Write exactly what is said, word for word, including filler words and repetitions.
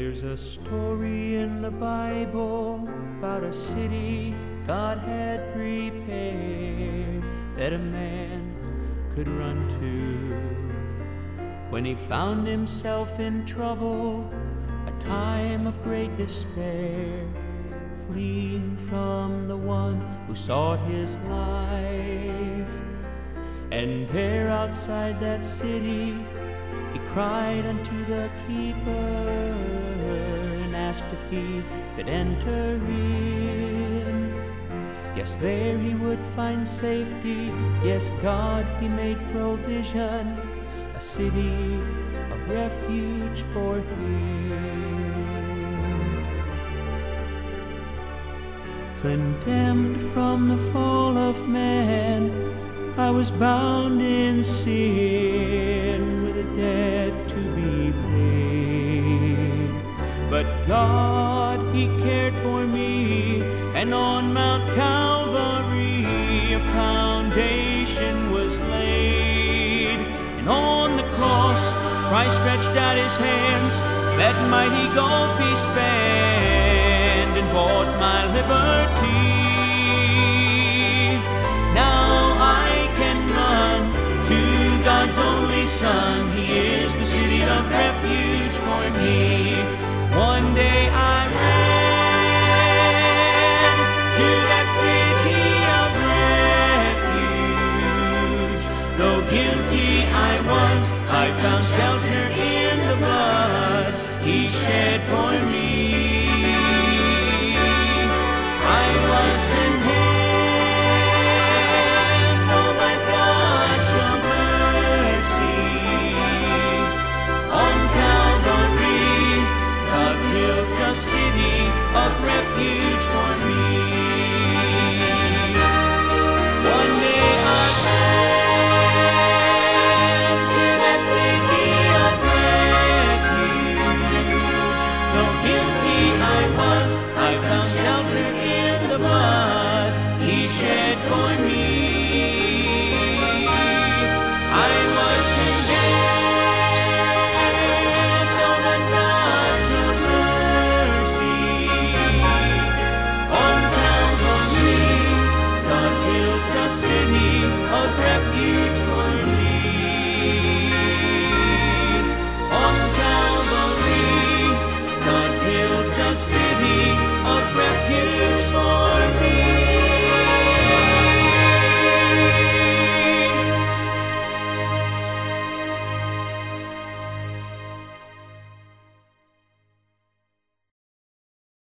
There's a story in the Bible about a city God had prepared that a man could run to when he found himself in trouble, a time of great despair, fleeing from the one who sought his life. And there outside that city he cried unto the keeper and asked if he could enter in. Yes, there he would find safety. Yes, God, he made provision, a city of refuge for him. Condemned from the fall of man, I was bound in sin with a debt to be paid. But God, he cared for me, and on Mount Calvary a foundation was laid. And on the cross Christ stretched out his hands, that mighty gulf he spanned, and bought my liberty. Now I can run to God's only Son. He is the city of refuge for me. One day I ran to that city of refuge. Though guilty I was, I found shelter in the blood he shed for me. I was condemned, oh my God, show mercy. On Calvary, God built a city of refuge for